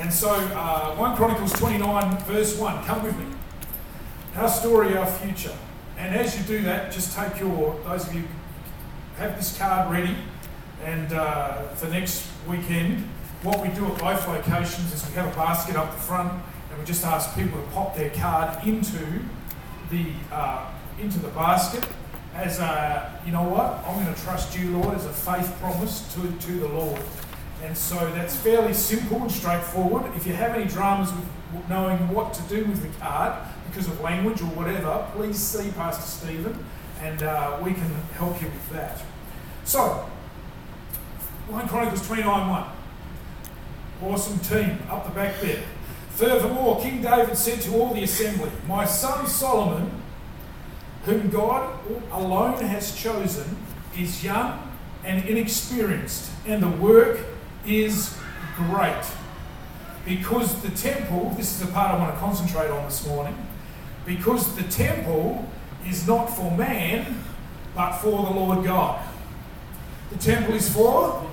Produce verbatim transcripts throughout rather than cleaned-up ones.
And so, uh, First Chronicles twenty-nine, verse one, come with me. Our story, our future. And as you do that, just take your, those of you have this card ready, and uh, for next weekend, what we do at both locations is we have a basket up the front, and we just ask people to pop their card into the uh, into the basket as a, you know what, I'm going to trust you, Lord, as a faith promise to, to the Lord. And so that's fairly simple and straightforward. If you have any dramas with knowing what to do with the card because of language or whatever, please see Pastor Stephen, and uh, we can help you with that. So, First Chronicles twenty-nine one. Awesome team up the back there. Furthermore, King David said to all the assembly, my son Solomon, whom God alone has chosen, is young and inexperienced, and the work is great. Because the temple, this is the part I want to concentrate on this morning, because the temple is not for man, but for the Lord God. The temple is for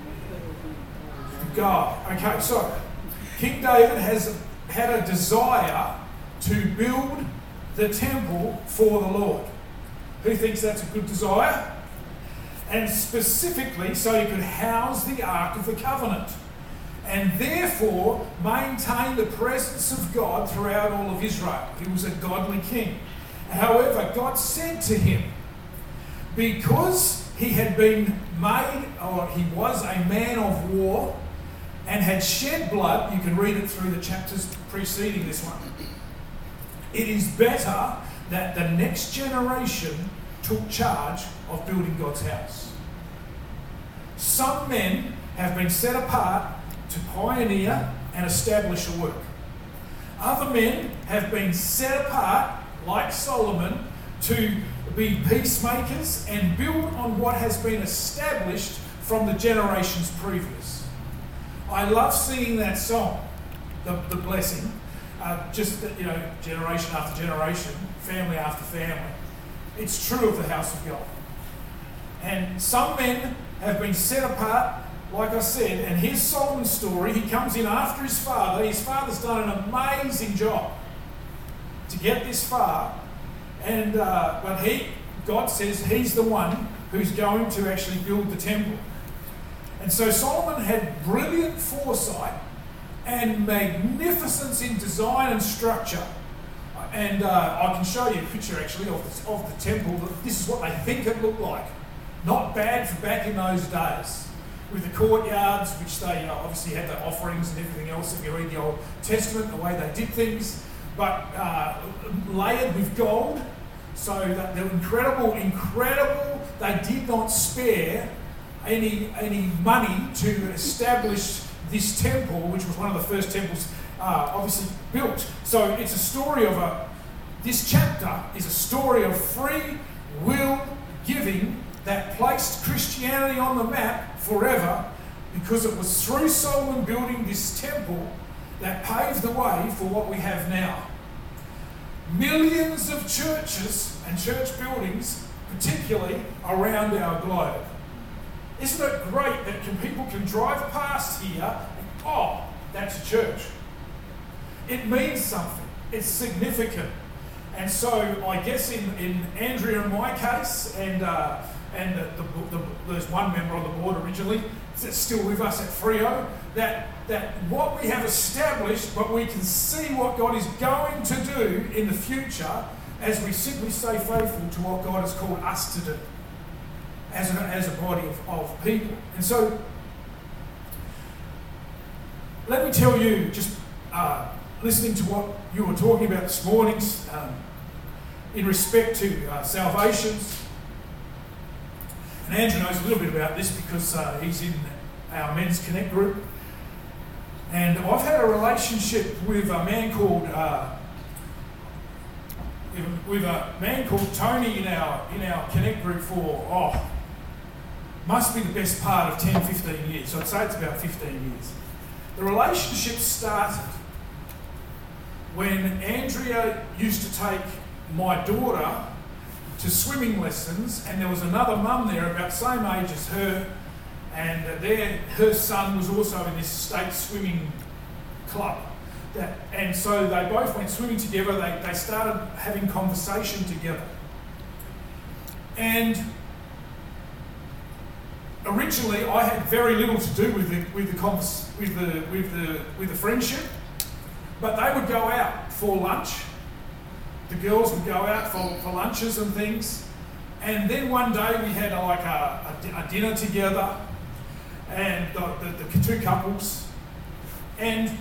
God. Okay, so King David has had a desire to build the temple for the Lord. Who thinks that's a good desire? And specifically so he could house the Ark of the Covenant, and therefore maintain the presence of God throughout all of Israel. He was a godly king. However, God said to him, because he had been made, or he was a man of war, and had shed blood, you can read it through the chapters preceding this one, it is better that the next generation took charge of building God's house. Some men have been set apart to pioneer and establish a work. Other men have been set apart, like Solomon, to be peacemakers and build on what has been established from the generations previous. I love singing that song, The, the Blessing, uh, just, you know, generation after generation, family after family. It's true of the house of God. And some men have been set apart, like I said, and here's Solomon's story. He comes in after his father. His father's done an amazing job to get this far. And uh, but he, God says he's the one who's going to actually build the temple. And so Solomon had brilliant foresight and magnificence in design and structure. And uh, I can show you a picture actually of the, of the temple. This is what they think it looked like. Not bad for back in those days. With the courtyards, which they uh, obviously had the offerings and everything else if you read the Old Testament, the way they did things. But uh, layered with gold. So that they're incredible, incredible. They did not spare any, any money to establish this temple, which was one of the first temples uh, obviously built. So it's a story of a, this chapter is a story of free will giving that placed Christianity on the map forever, because it was through Solomon building this temple that paved the way for what we have now. Millions of churches and church buildings, particularly around our globe. Isn't it great that can, people can drive past here and, oh, that's a church. It means something. It's significant. And so I guess in, in Andrea and my case, and uh, and the, the, the, there's one member on the board originally that's still with us at Freo, that, that what we have established, but we can see what God is going to do in the future as we simply stay faithful to what God has called us to do as a, as a body of, of people. And so, let me tell you, just uh, listening to what you were talking about this morning, um, in respect to uh, salvations, and Andrew knows a little bit about this because uh, he's in our Men's Connect group. And I've had a relationship with a man called uh, with a man called Tony in our in our Connect group for oh must be the best part of ten, fifteen years. So I'd say it's about fifteen years. The relationship started when Andrea used to take my daughter to swimming lessons, and there was another mum there about the same age as her, and their, her son was also in this state swimming club. That, and so they both went swimming together. They, they started having conversation together. And originally, I had very little to do with the with the convers, with the with the with the friendship. But they would go out for lunch. The girls would go out for, for lunches and things. And then one day we had a, like a, a, a dinner together, and the, the, the two couples. And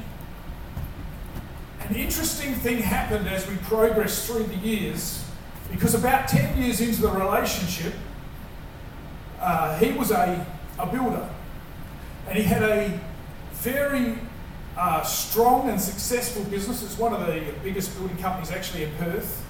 an interesting thing happened as we progressed through the years, because about ten years into the relationship, uh, he was a, a builder, and he had a very uh, strong and successful business. It's one of the biggest building companies actually in Perth.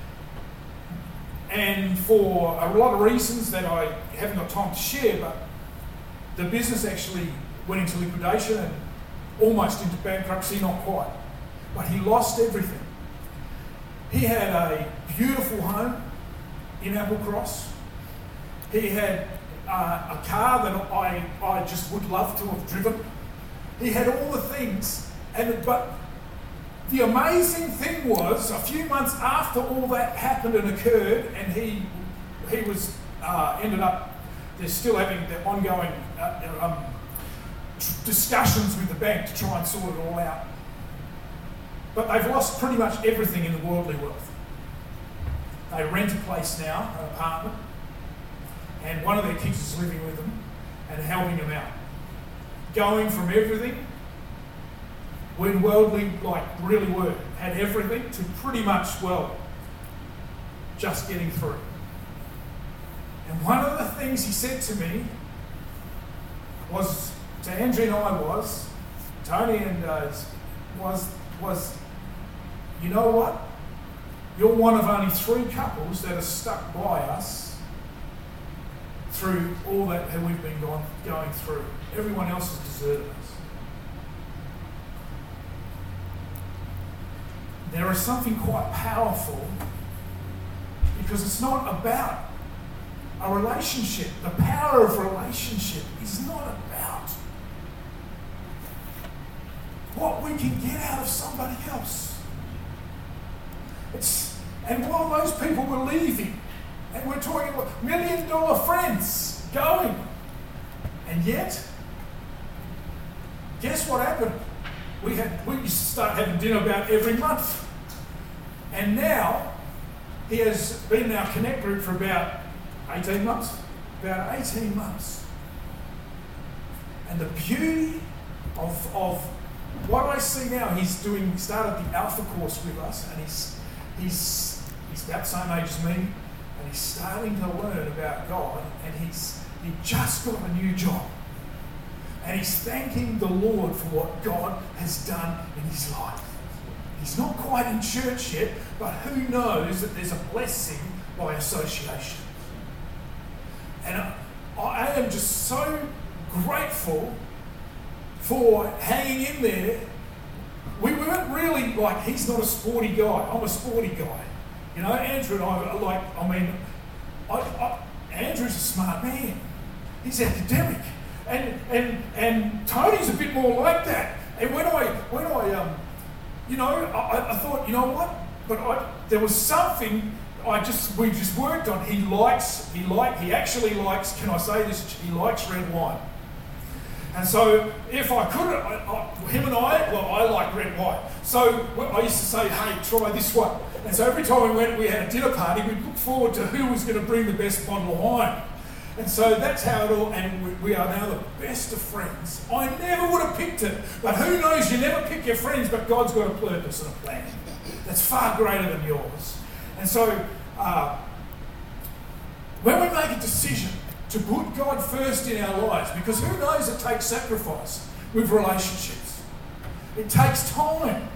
And for a lot of reasons that I haven't got time to share, but the business actually went into liquidation and almost into bankruptcy, not quite. But he lost everything. He had a beautiful home in Applecross. He had uh, a car that I, I just would love to have driven. He had all the things, and but the amazing thing was, a few months after all that happened and occurred, and he he was uh, ended up, they're still having the ongoing uh, um, discussions with the bank to try and sort it all out. But they've lost pretty much everything in the worldly wealth. They rent a place now, an apartment, and one of their kids is living with them and helping them out. Going from everything, when worldly, like really were, had everything, to pretty much, well, just getting through. And one of the things he said to me was, to Andrew and I was, Tony and uh, was, was, you know what? You're one of only three couples that are stuck by us through all that we've been going, going through. Everyone else has deserted us. There is something quite powerful, because it's not about a relationship. The power of relationship is not about what we can get out of somebody else. It's, and while those people were leaving, and we're talking about million dollar friends going, and yet, guess what happened? We had we used to start having dinner about every month. And now, he has been in our Connect group for about eighteen months. About eighteen months. And the beauty of, of what I see now, he's doing, he started the Alpha course with us, and he's, he's, he's about the same age as me, and he's starting to learn about God, and he's he just got a new job. And he's thanking the Lord for what God has done in his life. He's not quite in church yet, but who knows that there's a blessing by association. And I, I am just so grateful for hanging in there. We weren't really like, he's not a sporty guy. I'm a sporty guy. You know, Andrew and I are like, I mean, I, I, Andrew's a smart man. He's academic. And and and Tony's a bit more like that. And when I when I um you know I, I thought, you know what? But I there was something I just we just worked on. He likes he like he actually likes. Can I say this? He likes red wine. And so if I could, I, I, him and I, well, I like red wine. So I used to say, hey, try this one. And so every time we went, we had a dinner party, we'd look forward to who was going to bring the best bottle of wine. And so that's how it all, and we, we are now the best of friends. I never would have picked it, but who knows, you never pick your friends, but God's got a purpose and a plan that's far greater than yours. And so uh, when we make a decision to put God first in our lives, because who knows, it takes sacrifice with relationships. It takes time.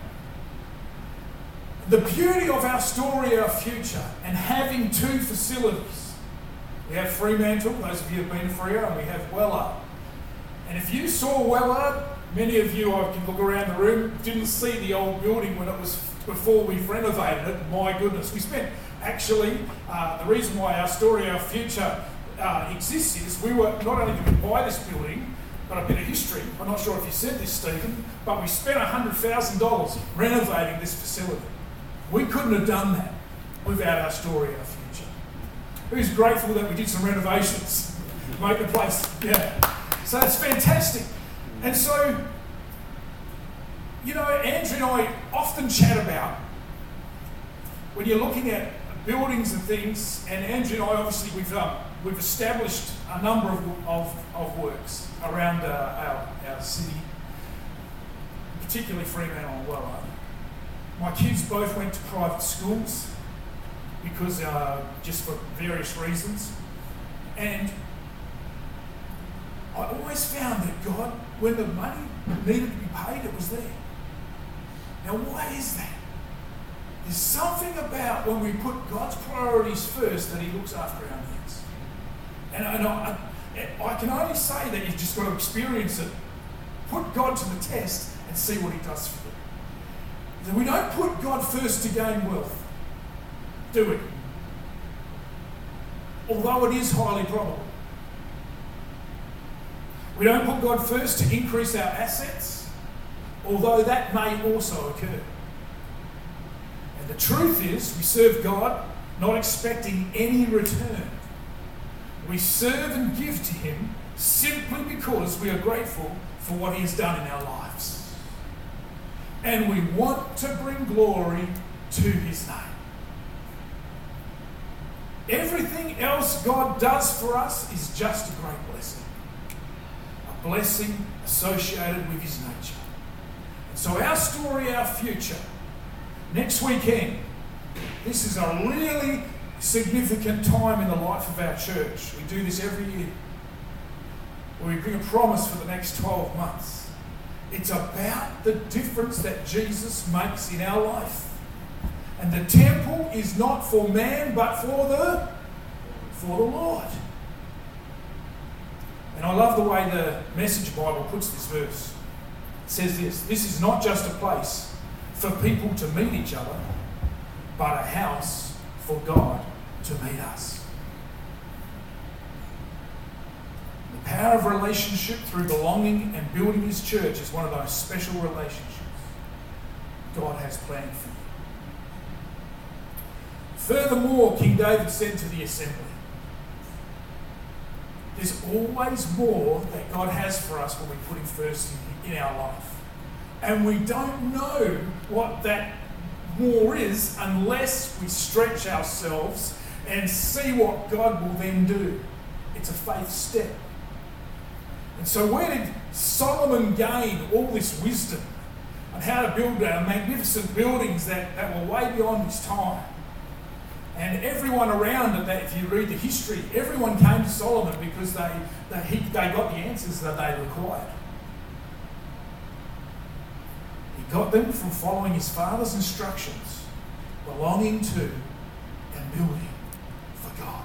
The beauty of our story, our future, and having two facilities. We have Fremantle, those of you who have been to Freo, and we have Wellard. And if you saw Wellard, many of you, I can look around the room, didn't see the old building when it was before we renovated it. My goodness, we spent, actually, uh, the reason why our story, our future uh, exists is we were not only did we buy this building, But a bit of history. I'm not sure if you said this, Stephen, but we spent one hundred thousand dollars renovating this facility. We couldn't have done that without our story, our future. Who's grateful that we did some renovations? Make the place, yeah. So it's fantastic. And so, you know, Andrew and I often chat about when you're looking at buildings and things, and Andrew and I obviously we've um, we've established a number of of, of works around uh, our, our city, particularly Fremantle and Wellard. My kids both went to private schools because uh, just for various reasons, and I always found that God, when the money needed to be paid, it was there. Now, why is that? There's something about when we put God's priorities first that He looks after our needs. And, and I, I can only say that you've just got to experience it. Put God to the test and see what He does for you. That we don't put God first to gain wealth, do we? Although it is highly probable. We don't put God first to increase our assets, although that may also occur. And the truth is, we serve God not expecting any return. We serve and give to Him simply because we are grateful for what He has done in our lives. And we want to bring glory to His name. Everything else God does for us is just a great blessing. A blessing associated with His nature. And so our story, our future, next weekend, this is a really significant time in the life of our church. We do this every year, where we bring a promise for the next twelve months. It's about the difference that Jesus makes in our life. And the temple is not for man, but for the, for the Lord. And I love the way the Message Bible puts this verse. It says this: this is not just a place for people to meet each other, but a house for God to meet us. The power of relationship through belonging and building His church is one of those special relationships God has planned for you. Furthermore, King David said to the assembly, there's always more that God has for us when we put Him first in, in our life. And we don't know what that more is unless we stretch ourselves and see what God will then do. It's a faith step. And so where did Solomon gain all this wisdom on how to build uh, magnificent buildings that, that were way beyond his time? And everyone around it, that if you read the history, everyone came to Solomon because they, they, he, they got the answers that they required. He got them from following his father's instructions, belonging to and building for God.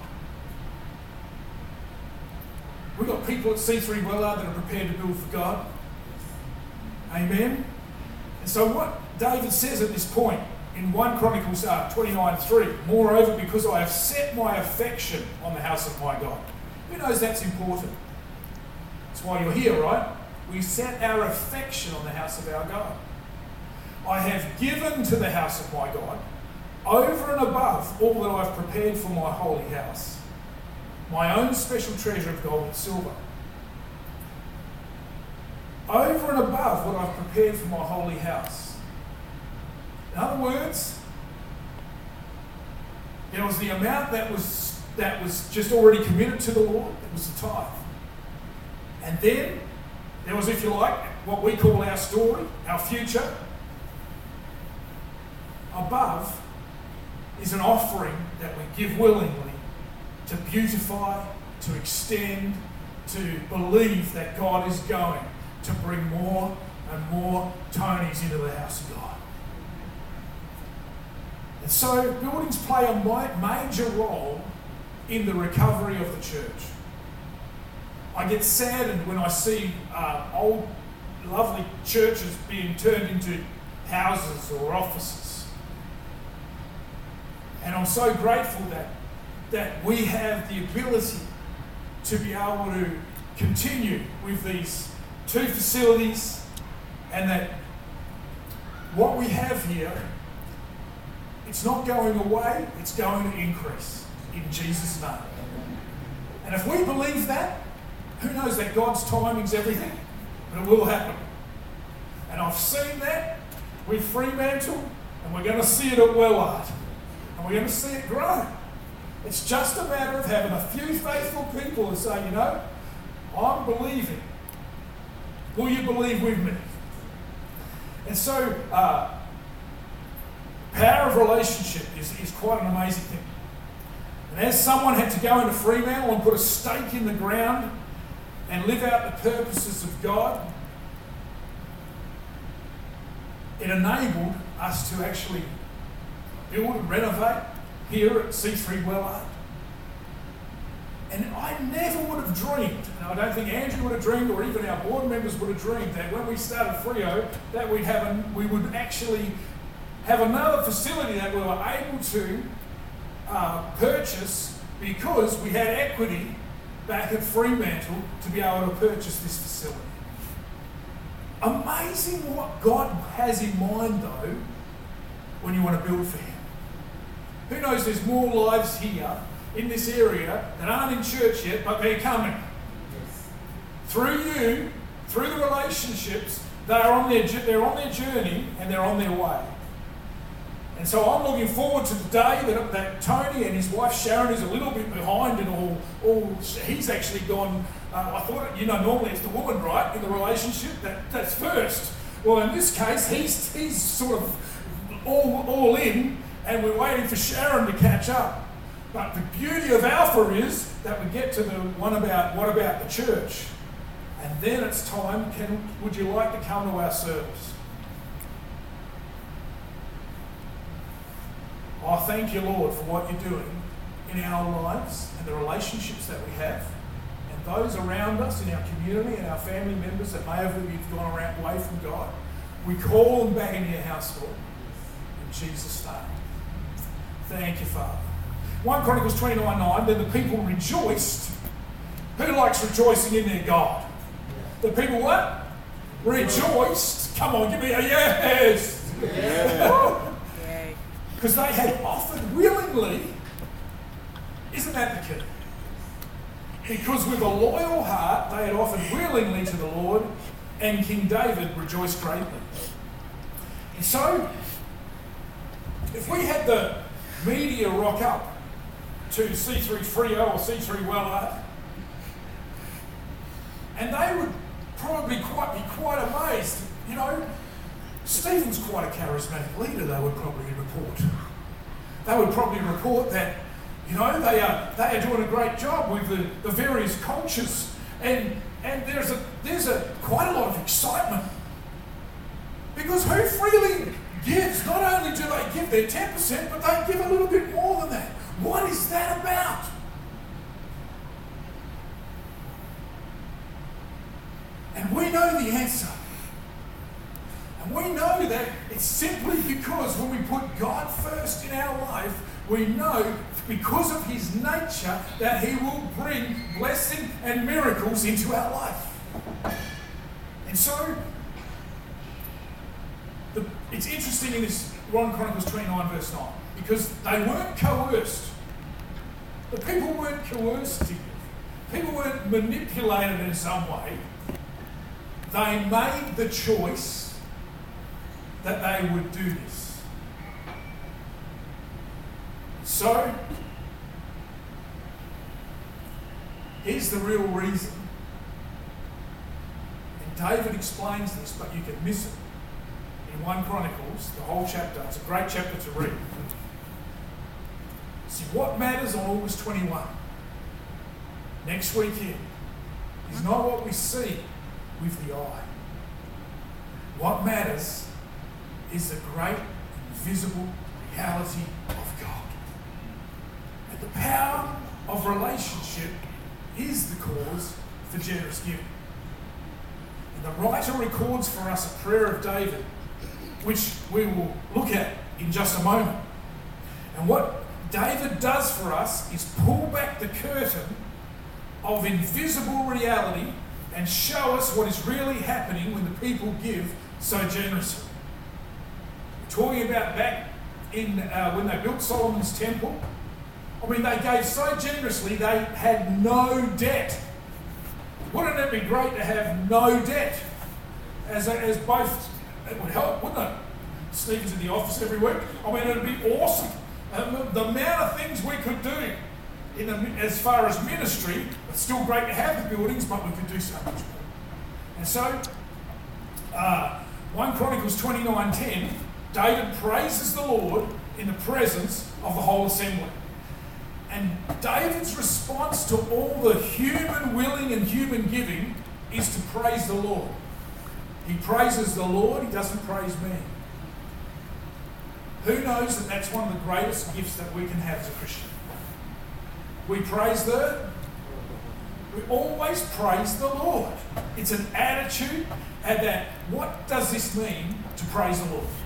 We've got people at C three Wellard that are prepared to build for God. Amen? And so what David says at this point, in First Chronicles uh, twenty-nine three, moreover, because I have set my affection on the house of my God. Who knows that's important? That's why you're here, right? We set our affection on the house of our God. I have given to the house of my God, over and above all that I've prepared for my holy house, my own special treasure of gold and silver. Over and above what I've prepared for my holy house. In other words, there was the amount that was that was just already committed to the Lord. It was the tithe. And then there was, if you like, what we call our story, our future. Above is an offering that we give willingly to beautify, to extend, to believe that God is going to bring more and more Tonys into the house of God. And so buildings play a major role in the recovery of the church. I get saddened when I see uh, old, lovely churches being turned into houses or offices. And I'm so grateful that, that we have the ability to be able to continue with these two facilities, and that what we have here, it's not going away, it's going to increase in Jesus' name. And if we believe that, who knows that God's timing's everything, but it will happen. And I've seen that with Fremantle, and we're going to see it at Wellard, and we're going to see it grow. It's just a matter of having a few faithful people who say, you know, I'm believing. Will you believe with me? And so, uh, power of relationship is, is quite an amazing thing. And as someone had to go into Fremantle and put a stake in the ground and live out the purposes of God, it enabled us to actually build and renovate here at C three Wellard. And I never would have dreamed, and I don't think Andrew would have dreamed, or even our board members would have dreamed, that when we started Freo, that we'd have a, we would actually have another facility that we were able to uh, purchase because we had equity back at Fremantle to be able to purchase this facility. Amazing what God has in mind, though, when you want to build for Him. Who knows, there's more lives here in this area that aren't in church yet, but they're coming. Yes. Through you, through the relationships, they're on their they're on their journey and they're on their way. And so I'm looking forward to the day that, that Tony and his wife Sharon is a little bit behind in all. all he's actually gone. Uh, I thought, you know, normally it's the woman, right, in the relationship that that's first. Well, in this case, he's he's sort of all all in, and we're waiting for Sharon to catch up. But the beauty of Alpha is that we get to the one about what about the church, and then it's time. Can would you like to come to our service? I thank you, Lord, for what you're doing in our lives and the relationships that we have, and those around us in our community and our family members that may have gone around away from God. We call them back into your house, Lord, in Jesus' name. Thank you, Father. First Chronicles twenty-nine nine, then the people rejoiced. Who likes rejoicing in their God? The people what? Rejoiced. Come on, give me a yes. Yeah. Because they had offered willingly. Isn't that the key? Because with a loyal heart, they had offered willingly to the Lord, and King David rejoiced greatly. And so, if we had the media rock up to C three Freo or C three Wellard, and they would probably quite be quite amazed. You know, Stephen's quite a charismatic leader, they would probably report. They would probably report that, you know, they are they are doing a great job with the, the various cultures, and and there's a there's a quite a lot of excitement. Because who freely gives, not only do they give their ten percent, but they give a little bit more than that. What is that about? And we know the answer. And we know that it's simply because when we put God first in our life, we know because of His nature that He will bring blessing and miracles into our life. And so, the, it's interesting in this First Chronicles twenty-nine verse nine, because they weren't coerced. The people weren't coerced to give. People weren't manipulated in some way. They made the choice that they would do this. So, here's the real reason. And David explains this, but you can miss it in First Chronicles, the whole chapter. It's a great chapter to read. See, what matters on August twenty-first, next weekend, is not what we see with the eye. What matters is the great invisible reality of God. And the power of relationship is the cause for generous giving. And the writer records for us a prayer of David, which we will look at in just a moment. And what David does for us is pull back the curtain of invisible reality and show us what is really happening when the people give so generously. We're talking about back in uh, when they built Solomon's temple. I mean, they gave so generously they had no debt. Wouldn't it be great to have no debt? As, a, as both, it would help, wouldn't it? Stephen's in the office every week. I mean, it would be awesome. Um, the, the amount of things we could do in the, as far as ministry, it's still great to have the buildings, but we could do so much more. And so, uh, First Chronicles twenty-nine ten, David praises the Lord in the presence of the whole assembly. And David's response to all the human willing and human giving is to praise the Lord. He praises the Lord, he doesn't praise me. Who knows that that's one of the greatest gifts that we can have as a Christian? We praise the, we always praise the Lord. It's an attitude, and that, what does this mean to praise the Lord?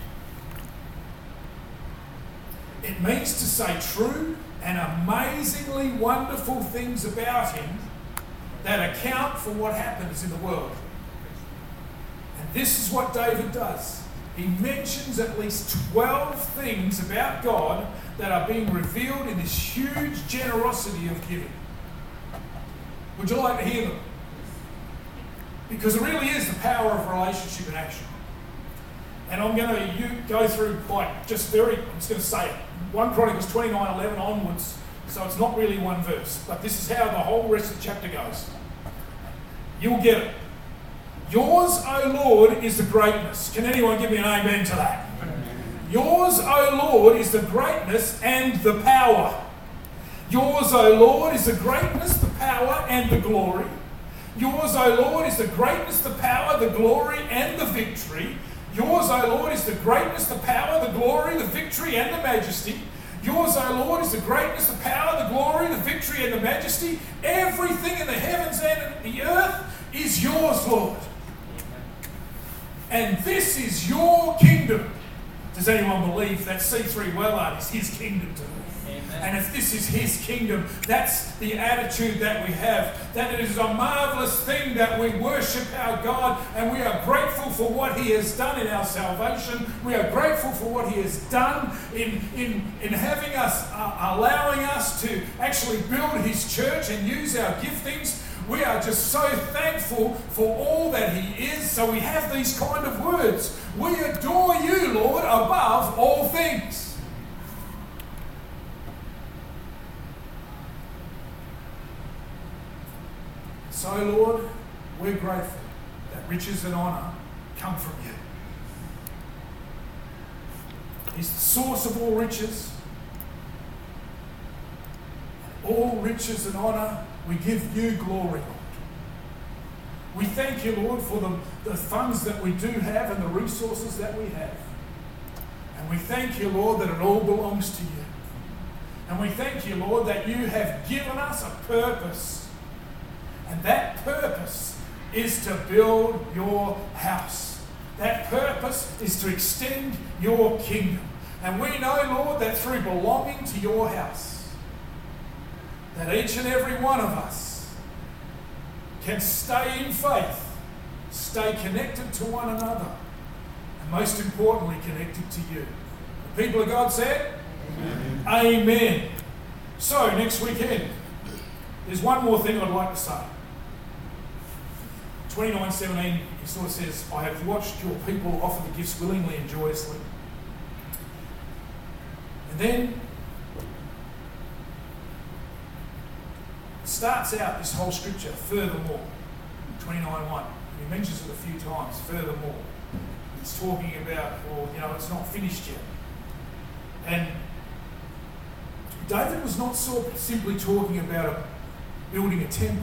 It means to say true and amazingly wonderful things about him that account for what happens in the world. And this is what David does. He mentions at least twelve things about God that are being revealed in this huge generosity of giving. Would you like to hear them? Because it really is the power of relationship in action. And I'm going to you go through like just very, I'm just going to say it, First Chronicles twenty-nine eleven onwards, so it's not really one verse, but this is how the whole rest of the chapter goes. You'll get it. Yours, O Lord, is the greatness. Can anyone give me an amen to that? Yours, O Lord, is the greatness and the power. Yours, O Lord, is the greatness, the power, and the glory. Yours, O Lord, is the greatness, the power, the glory, and the victory. Yours, O Lord, is the greatness, the power, the glory, the victory, and the majesty. Yours, O Lord, is the greatness, the power, the glory, the victory, and the majesty. Everything in the heavens and in the earth is yours, Lord. And this is your kingdom. Does anyone believe that C three Wellard is his kingdom to them? Amen. And if this is his kingdom, that's the attitude that we have. That it is a marvellous thing that we worship our God, and we are grateful for what he has done in our salvation. We are grateful for what he has done in, in, in having us, uh, allowing us to actually build his church and use our giftings. We are just so thankful for all that he is. So we have these kind of words. We adore you, Lord, above all things. So, Lord, we're grateful that riches and honour come from you. He's the source of all riches. All riches and honour, we give you glory, Lord. We thank you, Lord, for the, the funds that we do have and the resources that we have. And we thank you, Lord, that it all belongs to you. And we thank you, Lord, that you have given us a purpose. And that purpose is to build your house. That purpose is to extend your kingdom. And we know, Lord, that through belonging to your house, that each and every one of us can stay in faith, stay connected to one another, and most importantly, connected to you. The people of God said, Amen. Amen. So, next weekend, there's one more thing I'd like to say. twenty-nine seventeen, he sort of says, I have watched your people offer the gifts willingly and joyously. And then starts out this whole scripture, furthermore, twenty-nine one. He mentions it a few times, furthermore. He's talking about, well, you know, it's not finished yet. And David was not so simply talking about a, building a temple,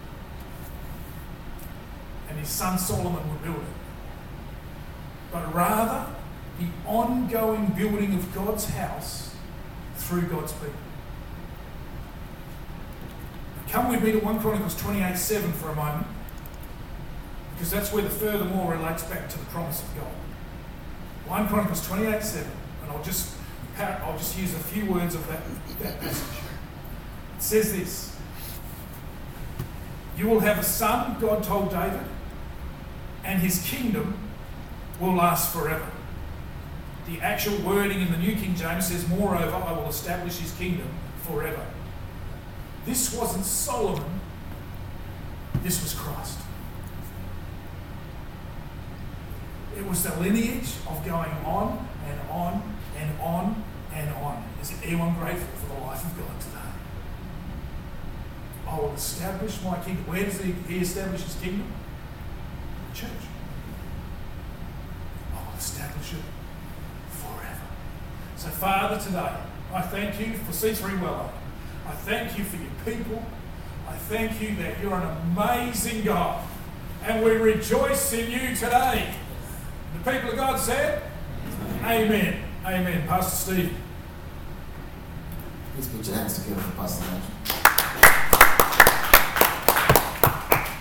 and his son Solomon would build it, but rather the ongoing building of God's house through God's people. Come with me to First Chronicles twenty-eight seven for a moment, because that's where the furthermore relates back to the promise of God. First Chronicles twenty-eight seven, and I'll just I'll just use a few words of that, that passage. It says this: You will have a son, God told David, and his kingdom will last forever. The actual wording in the New King James says, moreover, I will establish his kingdom forever. This wasn't Solomon, this was Christ. It was the lineage of going on and on and on and on. Is anyone grateful for the life of God today? I will establish my kingdom. Where does he, he establish his kingdom? The church. I will establish it forever. So Father, today, I thank you for C three Wellow. I thank you for your people. I thank you that you're an amazing God. And we rejoice in you today. The people of God said, Amen. Amen. Pastor Steve. Please put your hands together for Pastor Nigel.